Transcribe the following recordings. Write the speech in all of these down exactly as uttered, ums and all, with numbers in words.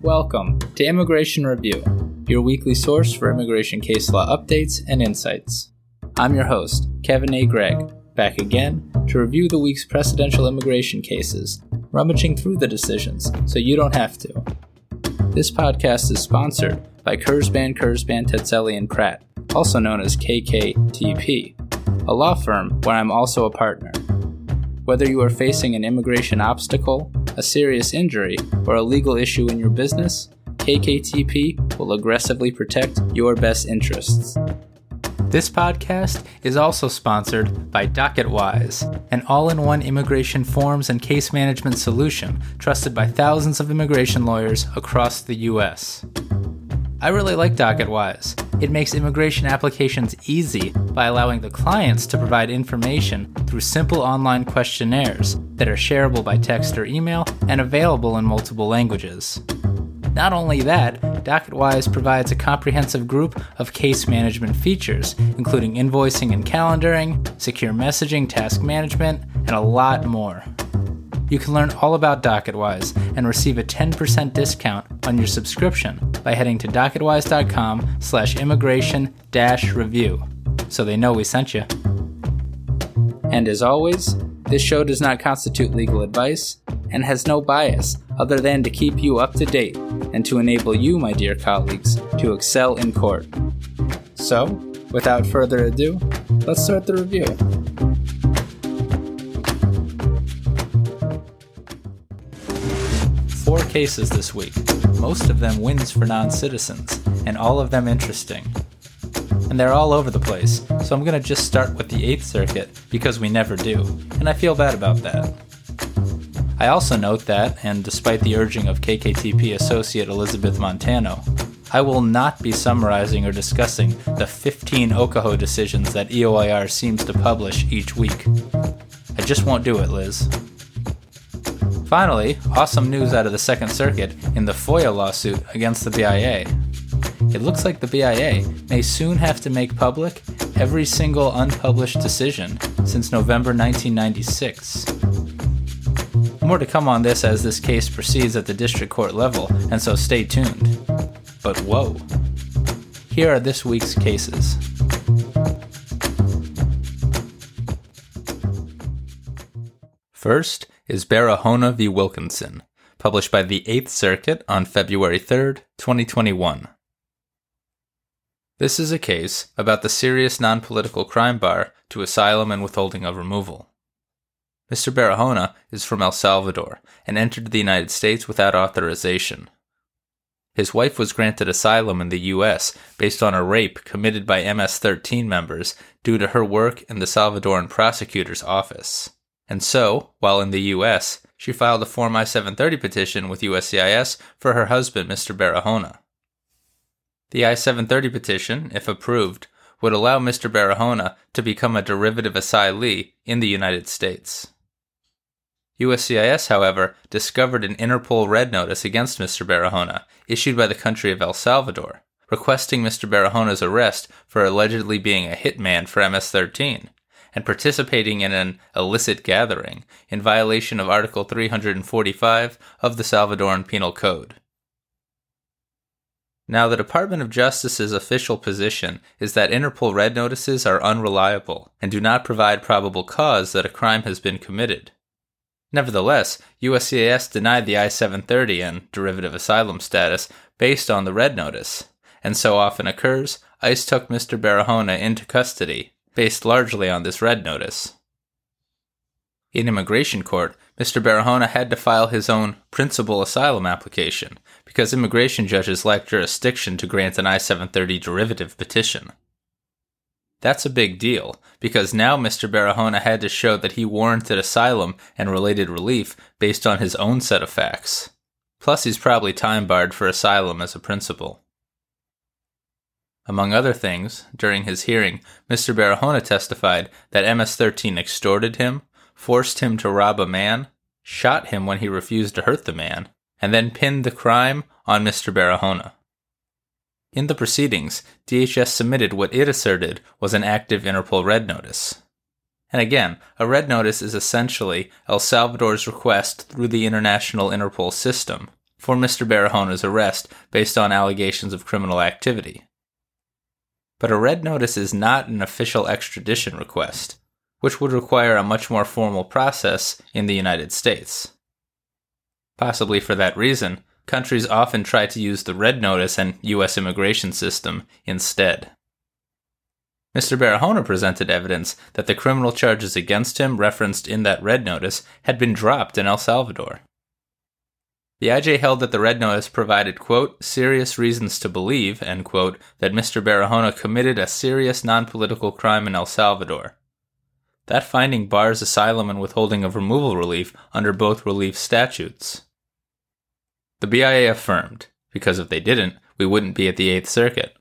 Welcome to Immigration Review, your weekly source for immigration case law updates and insights. I'm your host, Kevin A. Gregg, back again to review the week's presidential immigration cases, rummaging through the decisions so you don't have to. This podcast is sponsored by Kurzban, Kurzban, Tetzeli and Pratt, also known as K K T P, a law firm where I'm also a partner. Whether you are facing an immigration obstacle, a serious injury, or a legal issue in your business, K K T P will aggressively protect your best interests. This podcast is also sponsored by DocketWise, an all-in-one immigration forms and case management solution trusted by thousands of immigration lawyers across the U S. I really like DocketWise. It makes immigration applications easy by allowing the clients to provide information through simple online questionnaires that are shareable by text or email and available in multiple languages. Not only that, DocketWise provides a comprehensive group of case management features, including invoicing and calendaring, secure messaging, task management, and a lot more. You can learn all about DocketWise and receive a ten percent discount on your subscription by heading to docketwise.com slash immigration dash review, so they know we sent you. And as always, this show does not constitute legal advice and has no bias other than to keep you up to date and to enable you, my dear colleagues, to excel in court. So, without further ado, let's start the review. Four cases this week, most of them wins for non-citizens, and all of them interesting. And they're all over the place, so I'm going to just start with the Eighth Circuit, because we never do, and I feel bad about that. I also note that, and despite the urging of K K T P associate Elizabeth Montano, I will not be summarizing or discussing the fifteen Okaho decisions that E O I R seems to publish each week. I just won't do it, Liz. Finally, awesome news out of the Second Circuit in the FOIA lawsuit against the B I A. It looks like the B I A may soon have to make public every single unpublished decision since November nineteen ninety-six. More to come on this as this case proceeds at the district court level, and so stay tuned. But whoa. Here are this week's cases. First is Barahona v. Wilkinson, published by the Eighth Circuit on February third, twenty twenty-one. This is a case about the serious non-political crime bar to asylum and withholding of removal. Mister Barahona is from El Salvador and entered the United States without authorization. His wife was granted asylum in the U S based on a rape committed by M S thirteen members due to her work in the Salvadoran prosecutor's office. And so, while in the U S, she filed a Form I seven thirty petition with U S C I S for her husband, Mister Barahona. The I seven thirty petition, if approved, would allow Mister Barahona to become a derivative asylee in the United States. U S C I S, however, discovered an Interpol Red Notice against Mister Barahona, issued by the country of El Salvador, requesting Mister Barahona's arrest for allegedly being a hitman for M S thirteen, and participating in an illicit gathering in violation of Article three forty-five of the Salvadoran Penal Code. Now, the Department of Justice's official position is that Interpol Red Notices are unreliable and do not provide probable cause that a crime has been committed. Nevertheless, U S C I S denied the I seven thirty and derivative asylum status based on the Red Notice, and so often occurs, ICE took Mister Barahona into custody, based largely on this Red Notice. In immigration court, Mister Barahona had to file his own principal asylum application, because immigration judges lack jurisdiction to grant an I seven thirty derivative petition. That's a big deal, because now Mister Barahona had to show that he warranted asylum and related relief based on his own set of facts. Plus, he's probably time-barred for asylum as a principal. Among other things, during his hearing, Mister Barahona testified that M S thirteen extorted him, forced him to rob a man, shot him when he refused to hurt the man, and then pinned the crime on Mister Barahona. In the proceedings, D H S submitted what it asserted was an active Interpol Red Notice. And again, a Red Notice is essentially El Salvador's request through the international Interpol system for Mister Barahona's arrest based on allegations of criminal activity. But a red notice is not an official extradition request, which would require a much more formal process in the United States. Possibly for that reason, countries often try to use the red notice and U S immigration system instead. Mister Barahona presented evidence that the criminal charges against him referenced in that red notice had been dropped in El Salvador. The I J held that the red notice provided, quote, serious reasons to believe, end quote, that Mister Barahona committed a serious non-political crime in El Salvador. That finding bars asylum and withholding of removal relief under both relief statutes. The B I A affirmed, because if they didn't, we wouldn't be at the Eighth Circuit.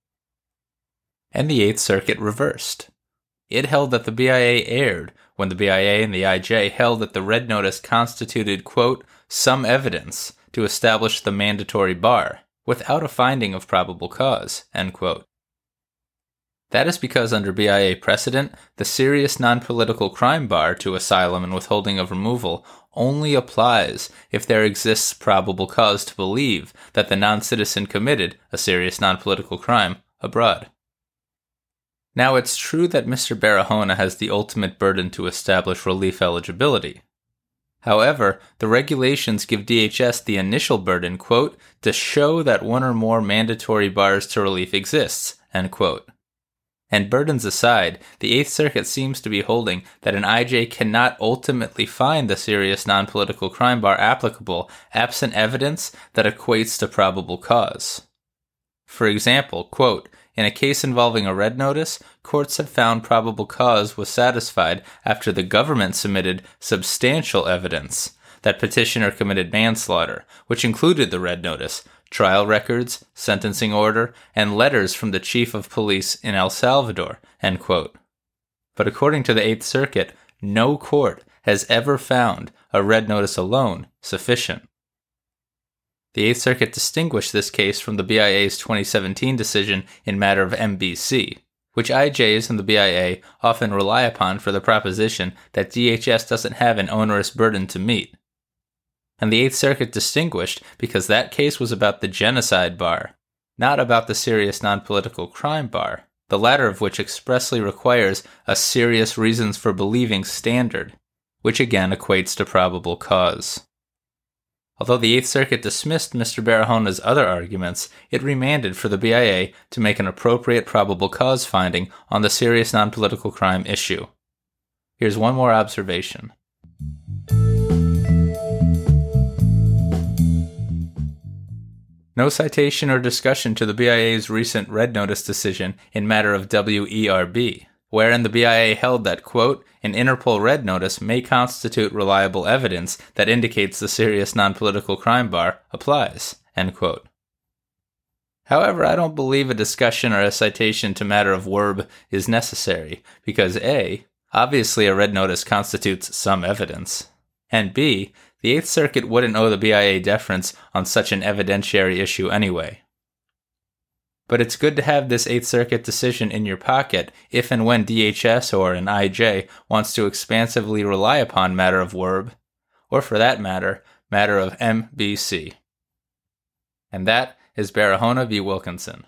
And the Eighth Circuit reversed. It held that the B I A erred when the B I A and the I J held that the red notice constituted, quote, some evidence to establish the mandatory bar, without a finding of probable cause, end quote. That is because under B I A precedent, the serious non-political crime bar to asylum and withholding of removal only applies if there exists probable cause to believe that the non-citizen committed a serious non-political crime abroad. Now, it's true that Mister Barahona has the ultimate burden to establish relief eligibility. However, the regulations give D H S the initial burden, quote, to show that one or more mandatory bars to relief exists, end quote. And burdens aside, the Eighth Circuit seems to be holding that an I J cannot ultimately find the serious non-political crime bar applicable absent evidence that equates to probable cause. For example, quote, in a case involving a red notice, courts have found probable cause was satisfied after the government submitted substantial evidence that petitioner committed manslaughter, which included the red notice, trial records, sentencing order, and letters from the chief of police in El Salvador, end quote. But according to the Eighth Circuit, no court has ever found a red notice alone sufficient. The Eighth Circuit distinguished this case from the B I A's twenty seventeen decision in matter of M B C, which I Js and the B I A often rely upon for the proposition that D H S doesn't have an onerous burden to meet. And the Eighth Circuit distinguished because that case was about the genocide bar, not about the serious non-political crime bar, the latter of which expressly requires a serious reasons for believing standard, which again equates to probable cause. Although the Eighth Circuit dismissed Mister Barahona's other arguments, it remanded for the B I A to make an appropriate probable cause finding on the serious non-political crime issue. Here's one more observation. No citation or discussion to the B I A's recent red notice decision in matter of W E R B, wherein the B I A held that, quote, an Interpol red notice may constitute reliable evidence that indicates the serious non-political crime bar applies, end quote. However, I don't believe a discussion or a citation to matter of W E R B is necessary, because A, obviously a red notice constitutes some evidence, and B, the Eighth Circuit wouldn't owe the B I A deference on such an evidentiary issue anyway. But it's good to have this Eighth Circuit decision in your pocket if and when D H S or an I J wants to expansively rely upon matter of W E R B, or for that matter, matter of M B C. And that is Barahona v. Wilkinson.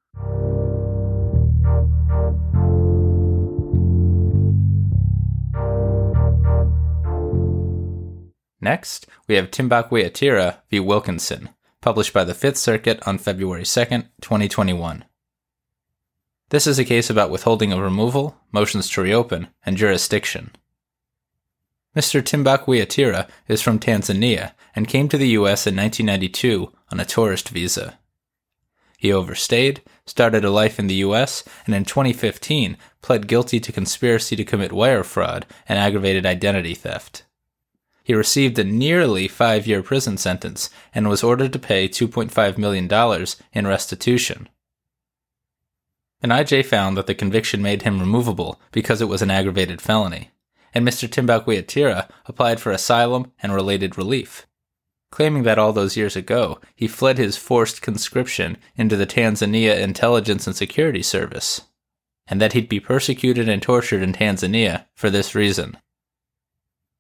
Next, we have Timbukwe Atira v. Wilkinson, published by the Fifth Circuit on February second, twenty twenty-one. This is a case about withholding of removal, motions to reopen, and jurisdiction. Mister Timbukwe Atira is from Tanzania and came to the U S in nineteen ninety-two on a tourist visa. He overstayed, started a life in the U S, and in twenty fifteen pled guilty to conspiracy to commit wire fraud and aggravated identity theft. He received a nearly five-year prison sentence and was ordered to pay two point five million dollars in restitution. An I J found that the conviction made him removable because it was an aggravated felony, and Mister Timbukwe Atira applied for asylum and related relief, claiming that all those years ago he fled his forced conscription into the Tanzania Intelligence and Security Service, and that he'd be persecuted and tortured in Tanzania for this reason.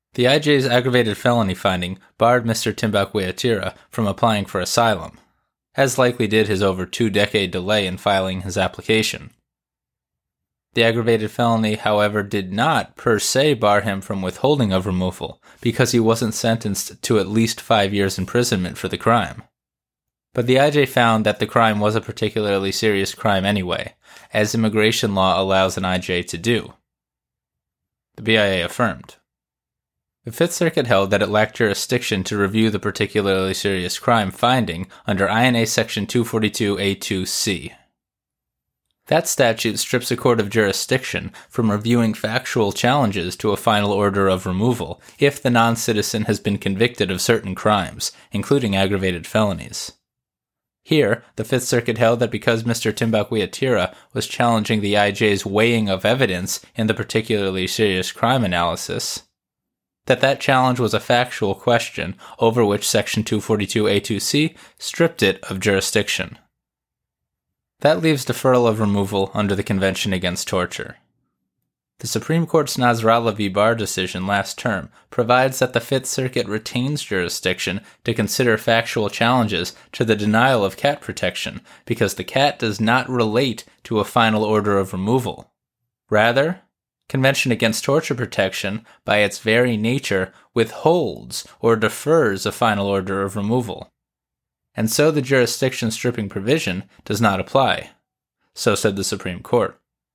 The I J's aggravated felony finding barred Mister Timbukwe Atira from applying for asylum, as likely did his over two-decade delay in filing his application. The aggravated felony, however, did not per se bar him from withholding of removal because he wasn't sentenced to at least five years imprisonment for the crime. But the I J found that the crime was a particularly serious crime anyway, as immigration law allows an I J to do. The B I A affirmed. The Fifth Circuit held that it lacked jurisdiction to review the particularly serious crime finding under I N A Section two forty-two A two C. That statute strips a court of jurisdiction from reviewing factual challenges to a final order of removal if the non-citizen has been convicted of certain crimes, including aggravated felonies. Here, the Fifth Circuit held that because Mister Timbukwe Atira was challenging the I J's weighing of evidence in the particularly serious crime analysis, that that challenge was a factual question over which Section two forty-two A two C stripped it of jurisdiction. That leaves deferral of removal under the Convention Against Torture. The Supreme Court's Nasrallah v. Barr decision last term provides that the Fifth Circuit retains jurisdiction to consider factual challenges to the denial of cat protection because the cat does not relate to a final order of removal. Rather, Convention Against Torture protection, by its very nature, withholds or defers a final order of removal. And so the jurisdiction stripping provision does not apply. So said the Supreme Court.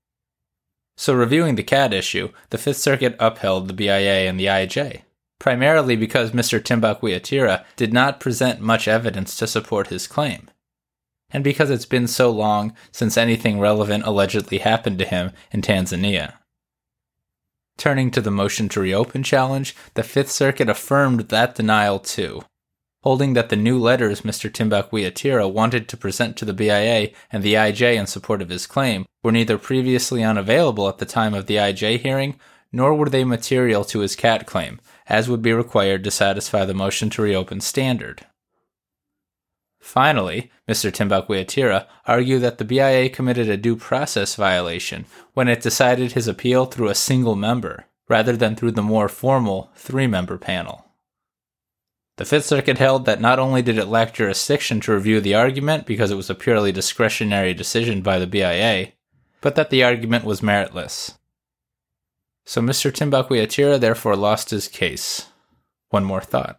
So reviewing the cat issue, the Fifth Circuit upheld the B I A and the I J, primarily because Mister Timbukwe Atira did not present much evidence to support his claim, and because it's been so long since anything relevant allegedly happened to him in Tanzania. Turning to the motion to reopen challenge, the Fifth Circuit affirmed that denial too, holding that the new letters Mister Timbukwe Atira wanted to present to the B I A and the I J in support of his claim were neither previously unavailable at the time of the I J hearing, nor were they material to his cat claim, as would be required to satisfy the motion to reopen standard. Finally, Mister Timbukwe Atira argued that the B I A committed a due process violation when it decided his appeal through a single member, rather than through the more formal three-member panel. The Fifth Circuit held that not only did it lack jurisdiction to review the argument because it was a purely discretionary decision by the B I A, but that the argument was meritless. So Mister Timbukwe Atira therefore lost his case. One more thought.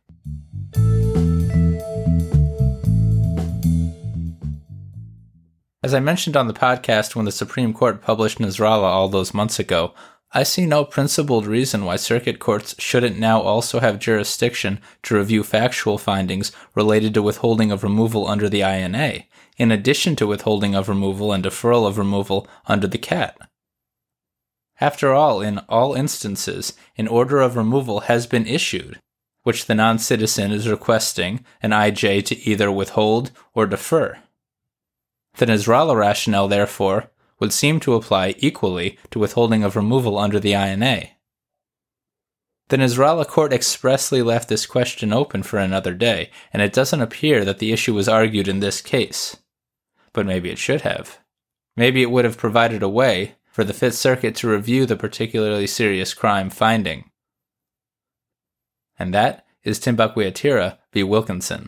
As I mentioned on the podcast when the Supreme Court published Nasrallah all those months ago, I see no principled reason why circuit courts shouldn't now also have jurisdiction to review factual findings related to withholding of removal under the I N A, in addition to withholding of removal and deferral of removal under the cat. After all, in all instances, an order of removal has been issued, which the non-citizen is requesting an I J to either withhold or defer. The Nasrallah rationale, therefore, would seem to apply equally to withholding of removal under the I N A. The Nasrallah court expressly left this question open for another day, and it doesn't appear that the issue was argued in this case. But maybe it should have. Maybe it would have provided a way for the Fifth Circuit to review the particularly serious crime finding. And that is Timbukwe Atira v. Wilkinson.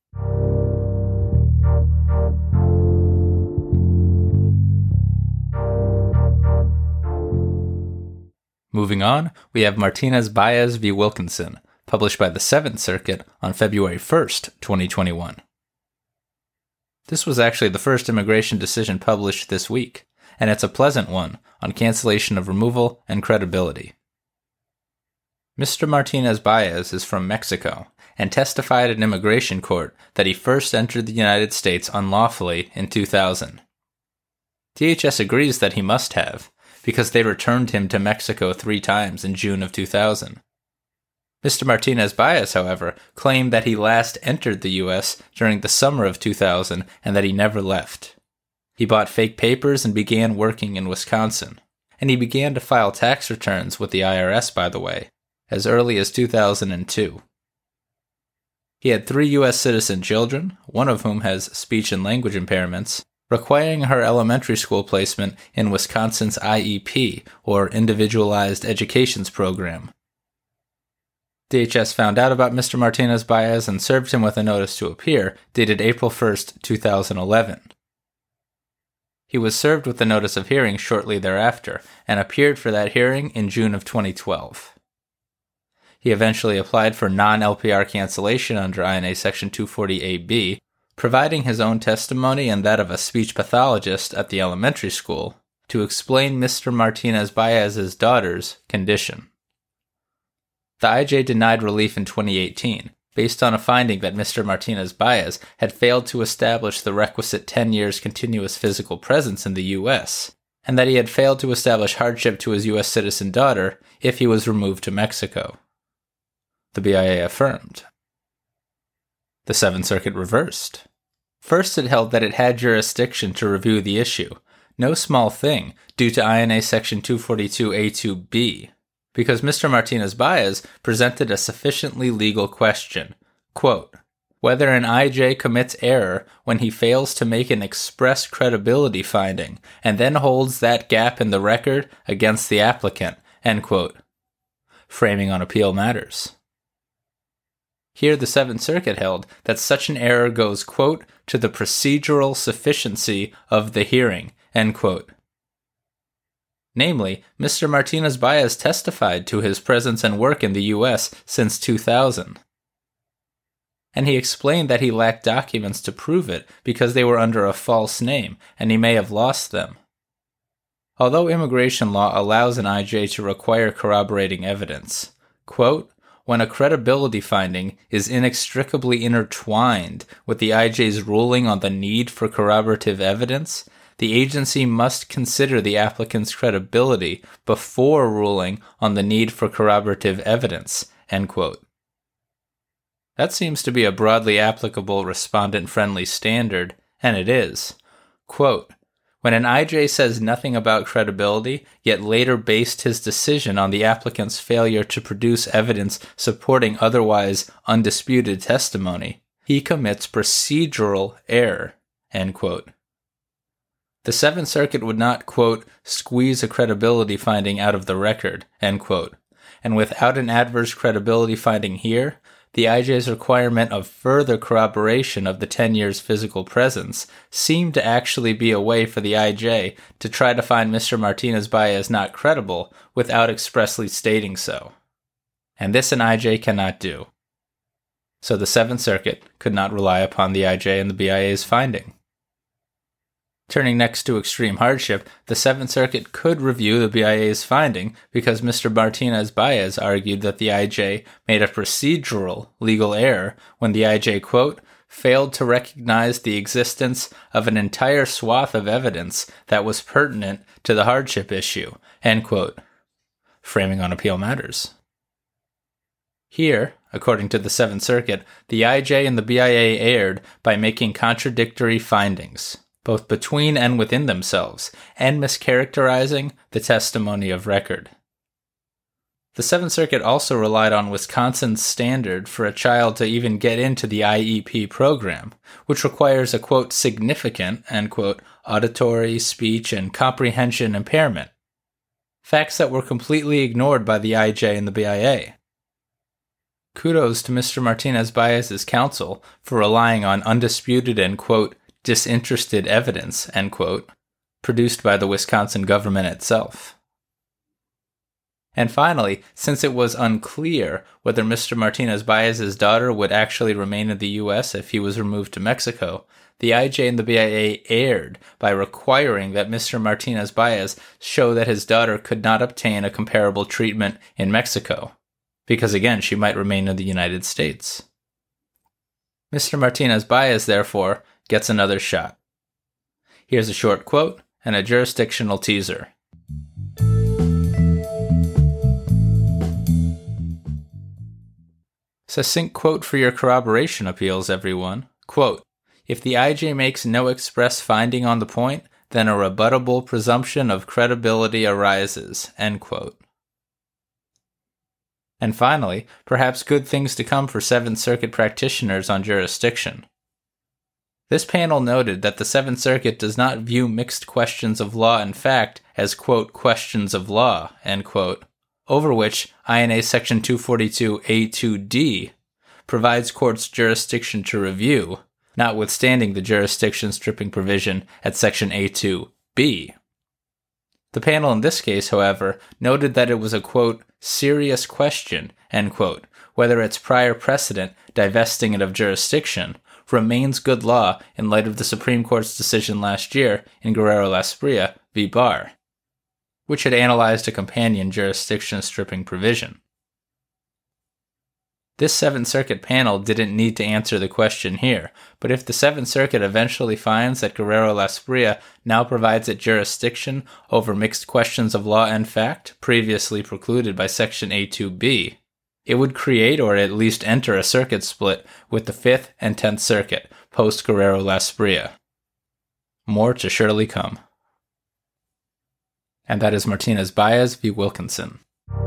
Moving on, we have Martinez-Baez v. Wilkinson, published by the Seventh Circuit on February first, twenty twenty-one. This was actually the first immigration decision published this week, and it's a pleasant one on cancellation of removal and credibility. Mister Martinez-Baez is from Mexico and testified in immigration court that he first entered the United States unlawfully in two thousand. D H S agrees that he must have, because they returned him to Mexico three times in June of two thousand. Mister Martinez-Baez, however, claimed that he last entered the U S during the summer of two thousand and that he never left. He bought fake papers and began working in Wisconsin. And he began to file tax returns with the I R S, by the way, as early as two thousand two. He had three U S citizen children, one of whom has speech and language impairments, requiring her elementary school placement in Wisconsin's I E P, or Individualized Educations Program. D H S found out about Mister Martinez-Baez and served him with a notice to appear, dated April first, two thousand eleven. He was served with the notice of hearing shortly thereafter, and appeared for that hearing in June of twenty twelve. He eventually applied for non-L P R cancellation under I N A Section two forty A B, providing his own testimony and that of a speech pathologist at the elementary school to explain Mister Martinez-Baez's daughter's condition. The I J denied relief in twenty eighteen, based on a finding that Mister Martinez-Baez had failed to establish the requisite ten years continuous physical presence in the U S, and that he had failed to establish hardship to his U S citizen daughter if he was removed to Mexico. The B I A affirmed. The Seventh Circuit reversed. First, it held that it had jurisdiction to review the issue, no small thing, due to I N A Section two forty-two A two B, because Mister Martinez-Baez presented a sufficiently legal question, quote, whether an I J commits error when he fails to make an express credibility finding and then holds that gap in the record against the applicant, end quote. Framing on appeal matters. Here the Seventh Circuit held that such an error goes, quote, to the procedural sufficiency of the hearing, end quote. Namely, Mister Martinez-Baez testified to his presence and work in the U S since two thousand. And he explained that he lacked documents to prove it because they were under a false name, and he may have lost them. Although immigration law allows an I J to require corroborating evidence, quote, when a credibility finding is inextricably intertwined with the I J's ruling on the need for corroborative evidence, the agency must consider the applicant's credibility before ruling on the need for corroborative evidence, end quote. That seems to be a broadly applicable respondent-friendly standard, and it is. Quote, when an I J says nothing about credibility, yet later based his decision on the applicant's failure to produce evidence supporting otherwise undisputed testimony, he commits procedural error, end quote. The Seventh Circuit would not, quote, squeeze a credibility finding out of the record, end quote. And without an adverse credibility finding here, the I J's requirement of further corroboration of the ten years physical presence seemed to actually be a way for the I J to try to find Mister Martinez-Baez not credible without expressly stating so. And this an I J cannot do. So the Seventh Circuit could not rely upon the I J and the B I A's finding. Turning next to extreme hardship, the Seventh Circuit could review the B I A's finding because Mister Martinez-Baez argued that the I J made a procedural legal error when the I J, quote, failed to recognize the existence of an entire swath of evidence that was pertinent to the hardship issue, end quote. Framing on appeal matters. Here, according to the Seventh Circuit, the I J and the B I A erred by making contradictory findings, both between and within themselves, and mischaracterizing the testimony of record. The Seventh Circuit also relied on Wisconsin's standard for a child to even get into the I E P program, which requires a, quote, significant, end quote, auditory, speech, and comprehension impairment. Facts that were completely ignored by the I J and the B I A. Kudos to Mister Martinez-Baez's counsel for relying on undisputed and, quote, disinterested evidence, end quote, produced by the Wisconsin government itself. And finally, since it was unclear whether Mister Martinez-Baez's daughter would actually remain in the U S if he was removed to Mexico, the I J and the B I A erred by requiring that Mister Martinez-Baez show that his daughter could not obtain a comparable treatment in Mexico, because again, she might remain in the United States. Mister Martinez-Baez, therefore, gets another shot. Here's a short quote and a jurisdictional teaser. Succinct quote for your corroboration appeals, everyone. Quote, if the I J makes no express finding on the point, then a rebuttable presumption of credibility arises, end quote. And finally, perhaps good things to come for Seventh Circuit practitioners on jurisdiction. This panel noted that the Seventh Circuit does not view mixed questions of law and fact as, quote, questions of law, end quote, over which I N A Section two forty-two A two D provides courts jurisdiction to review, notwithstanding the jurisdiction stripping provision at Section A two B. The panel in this case, however, noted that it was a, quote, serious question, end quote, whether its prior precedent, divesting it of jurisdiction, remains good law in light of the Supreme Court's decision last year in Guerrero-Lasprilla v. Barr, which had analyzed a companion jurisdiction stripping provision. This Seventh Circuit panel didn't need to answer the question here, but if the Seventh Circuit eventually finds that Guerrero-Lasprilla now provides it jurisdiction over mixed questions of law and fact previously precluded by Section A two B, it would create or at least enter a circuit split with the Fifth and Tenth Circuit post-Guerrero-Lasprilla. More to surely come. And that is Martinez-Baez v. Wilkinson.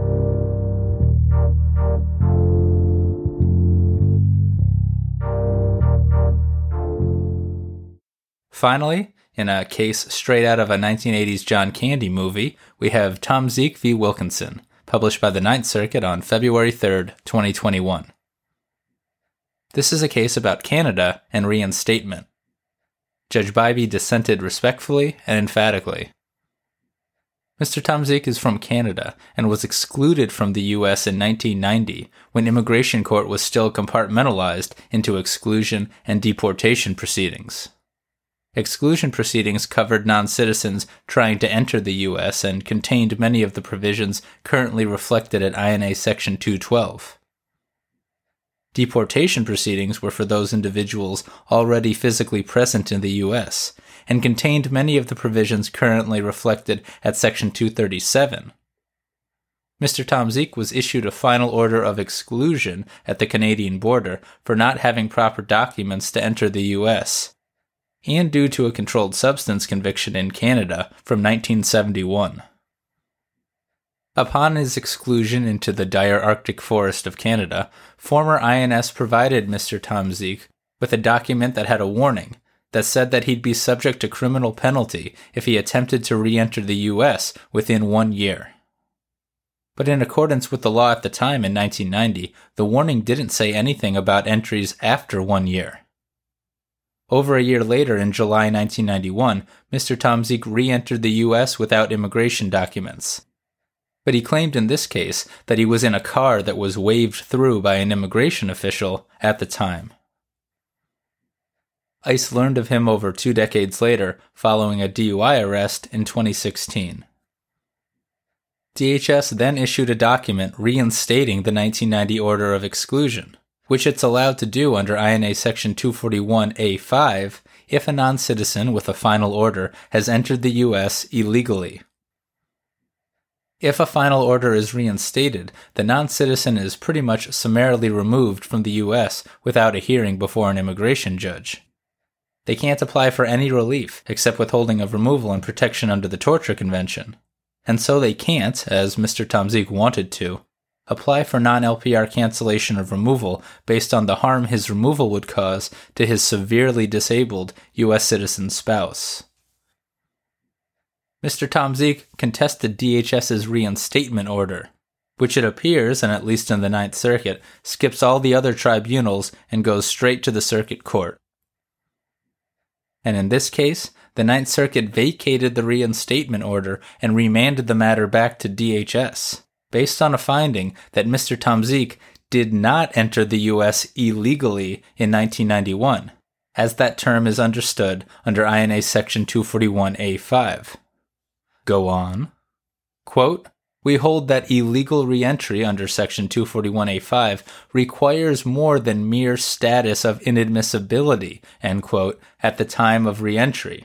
Finally, in a case straight out of a nineteen eighties John Candy movie, we have Tom Zeke v. Wilkinson, published by the Ninth Circuit on February third, twenty twenty-one. This is a case about Canada and reinstatement. Judge Bybee dissented respectfully and emphatically. Mister Tom Zeke is from Canada and was excluded from the U S in nineteen ninety when immigration court was still compartmentalized into exclusion and deportation proceedings. Exclusion proceedings covered non-citizens trying to enter the U S and contained many of the provisions currently reflected at I N A Section two twelve. Deportation proceedings were for those individuals already physically present in the U S and contained many of the provisions currently reflected at Section two thirty-seven. Mister Tom Zeke was issued a final order of exclusion at the Canadian border for not having proper documents to enter the U S, and due to a controlled substance conviction in Canada from nineteen seventy-one. Upon his exclusion into the dire Arctic forest of Canada, former I N S provided Mister Tom Zeke with a document that had a warning that said that he'd be subject to criminal penalty if he attempted to re-enter the U S within one year. But in accordance with the law at the time in nineteen ninety, the warning didn't say anything about entries after one year. Over a year later, in July nineteen ninety-one, Mister Tom Zeke re-entered the U S without immigration documents. But he claimed in this case that he was in a car that was waved through by an immigration official at the time. ICE learned of him over two decades later, following a D U I arrest in twenty sixteen. D H S then issued a document reinstating the nineteen ninety Order of Exclusion, which it's allowed to do under I N A Section two forty-one A five if a non-citizen with a final order has entered the U S illegally. If a final order is reinstated, the non-citizen is pretty much summarily removed from the U S without a hearing before an immigration judge. They can't apply for any relief except withholding of removal and protection under the Torture Convention. And so they can't, as Mister Tom Zeke wanted to, apply for non-L P R cancellation of removal based on the harm his removal would cause to his severely disabled U S citizen spouse. Mister Tom Zeke contested D H S's reinstatement order, which it appears, and at least in the Ninth Circuit, skips all the other tribunals and goes straight to the Circuit Court. And in this case, the Ninth Circuit vacated the reinstatement order and remanded the matter back to D H S, based on a finding that Mister Tom Zeke did not enter the U S illegally in nineteen ninety-one, as that term is understood under I N A Section two forty-one A five. Go on. Quote, "We hold that illegal reentry under Section two forty-one A five requires more than mere status of inadmissibility," end quote, at the time of reentry.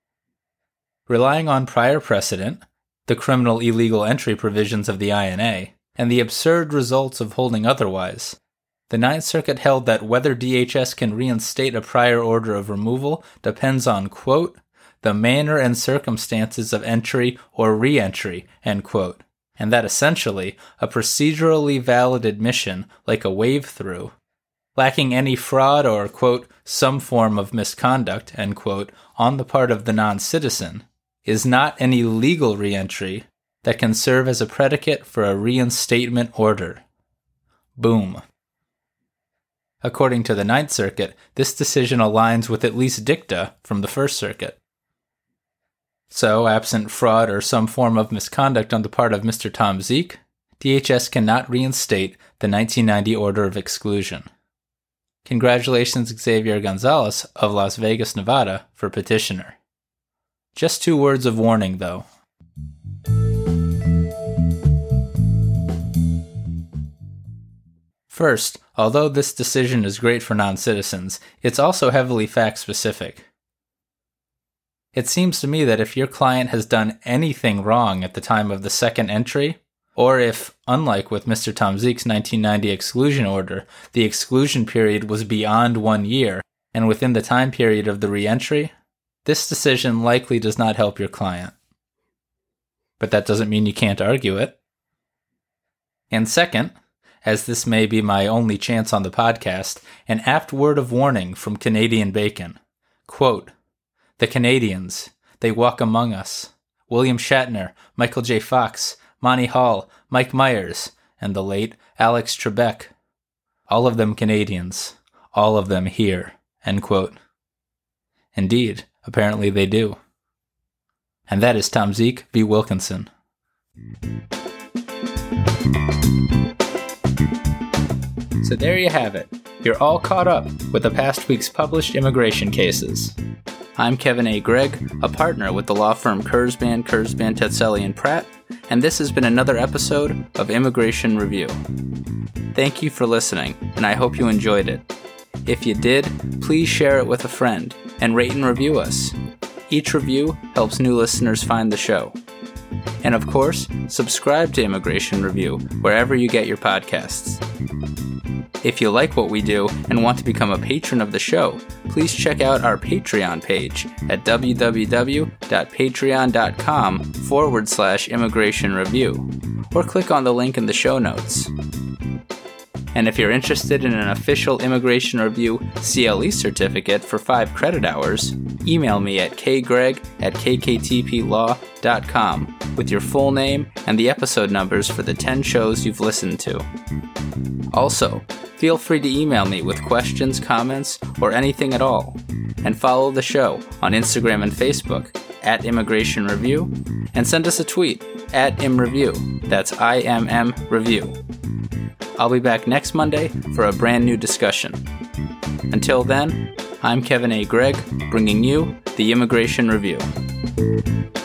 Relying on prior precedent, the criminal illegal entry provisions of the I N A, and the absurd results of holding otherwise, the Ninth Circuit held that whether D H S can reinstate a prior order of removal depends on, quote, "the manner and circumstances of entry or re-entry," end quote, and that essentially a procedurally valid admission, like a wave-through, lacking any fraud or, quote, "some form of misconduct," end quote, on the part of the non-citizen, is not an illegal re-entry that can serve as a predicate for a reinstatement order. Boom. According to the Ninth Circuit, this decision aligns with at least dicta from the First Circuit. So, absent fraud or some form of misconduct on the part of Mister Tom Zeke, D H S cannot reinstate the nineteen ninety order of exclusion. Congratulations, Xavier Gonzalez of Las Vegas, Nevada, for petitioner. Just two words of warning, though. First, although this decision is great for non-citizens, it's also heavily fact-specific. It seems to me that if your client has done anything wrong at the time of the second entry, or if, unlike with Mister Tom Zeke's nineteen ninety exclusion order, the exclusion period was beyond one year and within the time period of the re-entry, this decision likely does not help your client. But that doesn't mean you can't argue it. And second, as this may be my only chance on the podcast, an apt word of warning from Canadian Bacon. Quote, "The Canadians, they walk among us. William Shatner, Michael J. Fox, Monty Hall, Mike Myers, and the late Alex Trebek. All of them Canadians. All of them here." End quote. Indeed, apparently they do. And that is Tom Zeke v. Wilkinson. So there you have it. You're all caught up with the past week's published immigration cases. I'm Kevin A. Gregg, a partner with the law firm Kurzban, Kurzban, Tetzeli and Pratt, and this has been another episode of Immigration Review. Thank you for listening, and I hope you enjoyed it. If you did, please share it with a friend and rate and review us. Each review helps new listeners find the show. And of course, subscribe to Immigration Review wherever you get your podcasts. If you like what we do and want to become a patron of the show, please check out our Patreon page at www.patreon.com forward slash immigration review, or click on the link in the show notes. And if you're interested in an official Immigration Review C L E certificate for five credit hours, email me at kgreg at k k t p law dot com with your full name and the episode numbers for the ten shows you've listened to. Also, feel free to email me with questions, comments, or anything at all. And follow the show on Instagram and Facebook at Immigration Review, and send us a tweet at ImReview. That's I M M Review. I'll be back next Monday for a brand new discussion. Until then, I'm Kevin A. Gregg, bringing you the Immigration Review.